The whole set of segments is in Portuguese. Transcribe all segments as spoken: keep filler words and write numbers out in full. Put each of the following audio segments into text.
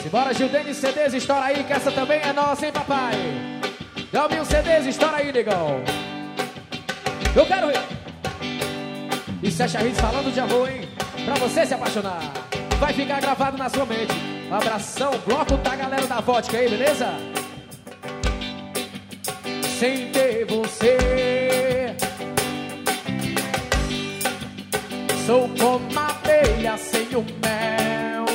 Bora, Gildene C Ds, estoura aí, que essa também é nossa, hein, papai? Delminho C Ds, estoura aí, negão. Eu quero ver. E Sasha Hits falando de amor, hein? Pra você se apaixonar. Vai ficar gravado na sua mente. Um abração, bloco da galera da vodka aí, beleza? Sem ter você, sou como a abelha sem o mel.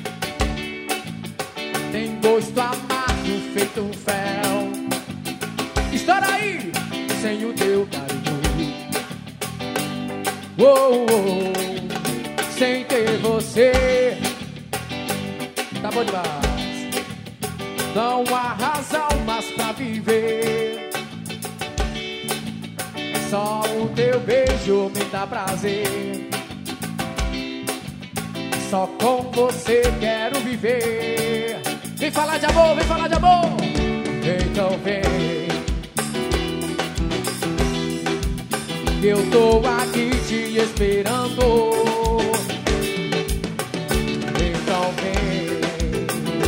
Tem gosto amargo feito fel. Estoura aí, sem o teu carinho. Oh, oh, sem ter você. Tá bom demais. Não há razão mais pra viver. Só o teu beijo me dá prazer. Só com você quero viver. Vem falar de amor, vem falar de amor. Então vem, eu tô aqui te esperando. Então vem,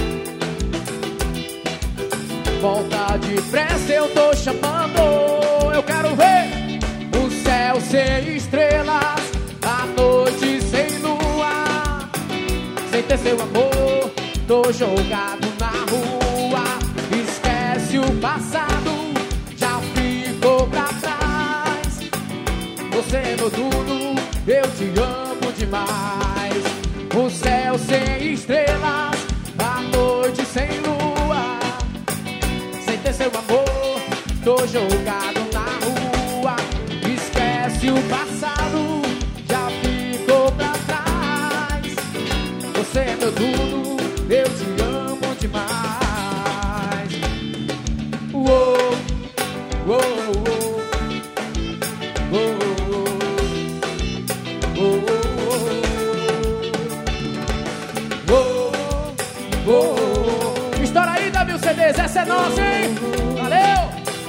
volta depressa, eu tô chamando. Eu quero ver o céu sem estrelas, a noite sem lua. Sem ter seu amor, tô jogado na rua. Esquece o passado, já ficou pra trás. Você é meu tudo, eu te amo demais. O céu sem estrelas, a noite sem lua. Sem ter seu amor, tô jogado na rua. Esquece o passado, já ficou pra trás. Você é meu tudo, eu te amo demais. Uou, uou, uou, uou, uou, uou, uou. Estoura aí, W C Ds, essa é nossa, hein? Valeu!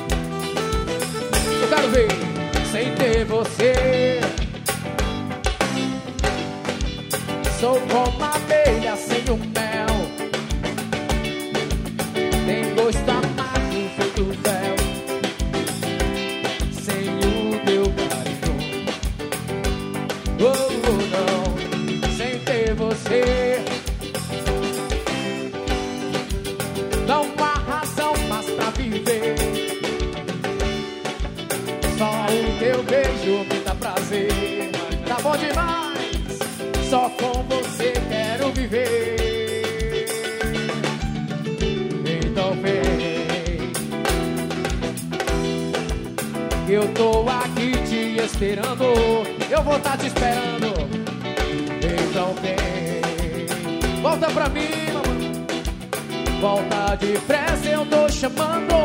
Eu quero ver, sem ter você, sou como a abelha sem o mel. Tem gosto amargo feito fel. Sem o teu carinho, oh, oh, não. Sem ter você, não há razão mais pra viver. Só o teu beijo me dá prazer. Tá bom demais. Só com você quero viver. Então vem, eu tô aqui te esperando. Eu vou tá te esperando. Então vem, volta pra mim, mamãe. Volta depressa, eu tô chamando.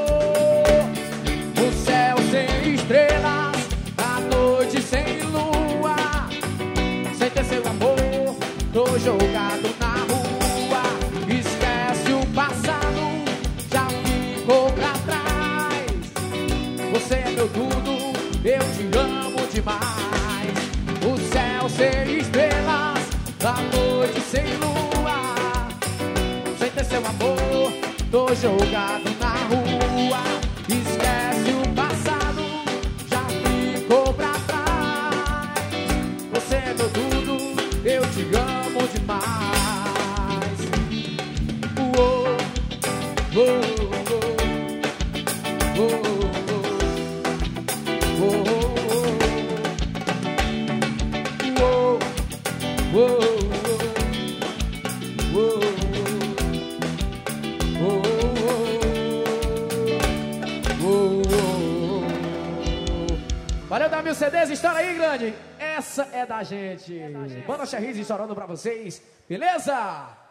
O céu sem estrelas, a noite sem lua. Sem ter seu amor, tô jogado na rua. Esquece o passado, já ficou pra trás. Você é meu tudo, eu te amo demais. O céu sem estrelas, a noite sem lua. Sem ter seu amor, tô jogado na rua. Esquece o passado, já ficou pra trás. Você é meu tudo, eu te amo demais. Uou, uou, uou, uou, uou, uou, valeu, W C Ds, estoura aí, grande. Essa é da gente. Banda Charriz estourando pra vocês, beleza?